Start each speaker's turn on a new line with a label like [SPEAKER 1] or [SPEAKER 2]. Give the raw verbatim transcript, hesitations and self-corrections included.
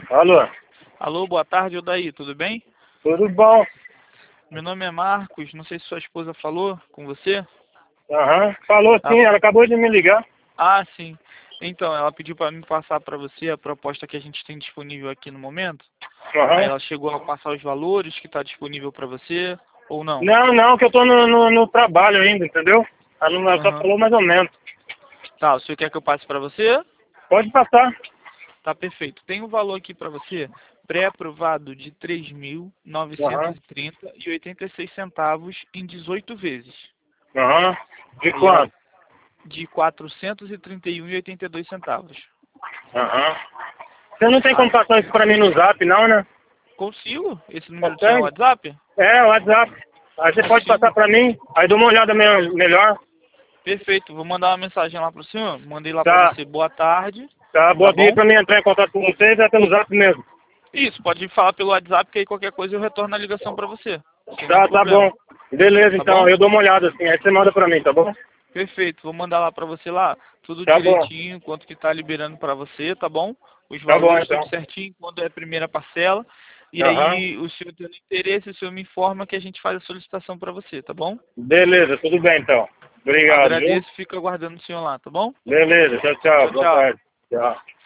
[SPEAKER 1] Alô?
[SPEAKER 2] Alô, boa tarde, Odaí, tudo bem?
[SPEAKER 1] Tudo bom?
[SPEAKER 2] Meu nome é Marcos, não sei se sua esposa falou com você.
[SPEAKER 1] Aham, uhum. Falou
[SPEAKER 2] Ah,
[SPEAKER 1] sim, ela acabou de me ligar.
[SPEAKER 2] ah, sim. Então, ela pediu para me passar para você a proposta que a gente tem disponível aqui no momento. Aí
[SPEAKER 1] Aham.
[SPEAKER 2] ela chegou a passar os valores que está disponível para você, ou não?
[SPEAKER 1] Não, não, que eu tô no, no, no trabalho ainda, entendeu? Ela, não, ela só
[SPEAKER 2] Aham.
[SPEAKER 1] falou mais ou menos.
[SPEAKER 2] Tá, o senhor quer que eu passe para você?
[SPEAKER 1] Pode passar.
[SPEAKER 2] Tá perfeito. Tem um valor aqui para você, pré-aprovado de três mil novecentos
[SPEAKER 1] Aham.
[SPEAKER 2] e trinta e oitenta e seis centavos em dezoito vezes.
[SPEAKER 1] Aham. De
[SPEAKER 2] E aí,
[SPEAKER 1] quanto?
[SPEAKER 2] de quatrocentos e trinta e um e oitenta e dois centavos.
[SPEAKER 1] Aham. Você não tem como
[SPEAKER 2] Aí,
[SPEAKER 1] passar isso pra mim no zap não, né?
[SPEAKER 2] consigo? Esse número do seu é o
[SPEAKER 1] Consegue?
[SPEAKER 2] WhatsApp?
[SPEAKER 1] É, o WhatsApp. Aí você pode passar
[SPEAKER 2] Consigo.
[SPEAKER 1] pra mim, aí dou uma olhada me- melhor.
[SPEAKER 2] Perfeito. Vou mandar uma mensagem lá pro senhor. Mandei lá pra
[SPEAKER 1] Tá,
[SPEAKER 2] você. Boa tarde.
[SPEAKER 1] tá,
[SPEAKER 2] Tá
[SPEAKER 1] boa dia
[SPEAKER 2] bom?
[SPEAKER 1] pra mim entrar em contato com vocês, é pelo zap mesmo.
[SPEAKER 2] Isso, pode falar pelo WhatsApp que aí qualquer coisa eu retorno a ligação pra você. Sem nenhum
[SPEAKER 1] Tá, tá
[SPEAKER 2] problema.
[SPEAKER 1] bom. Beleza,
[SPEAKER 2] Tá
[SPEAKER 1] então,
[SPEAKER 2] bom?
[SPEAKER 1] eu dou uma olhada assim, aí você manda pra mim, tá bom?
[SPEAKER 2] Perfeito. Vou mandar lá pra você lá tudo
[SPEAKER 1] Tá bom,
[SPEAKER 2] direitinho, quanto que tá liberando pra você, tá bom? Os
[SPEAKER 1] tá bom
[SPEAKER 2] valores, tudo
[SPEAKER 1] então.
[SPEAKER 2] certinho, quando é a primeira parcela. E
[SPEAKER 1] Aham.
[SPEAKER 2] aí, o senhor tendo interesse, o senhor me informa que a gente faz a solicitação pra você, tá bom?
[SPEAKER 1] Beleza, tudo bem então. Obrigado, viu?
[SPEAKER 2] Agradeço, fico aguardando o senhor lá, tá bom?
[SPEAKER 1] Beleza, tchau, tchau,
[SPEAKER 2] Tchau,
[SPEAKER 1] boa
[SPEAKER 2] tchau.
[SPEAKER 1] tarde. Tchau.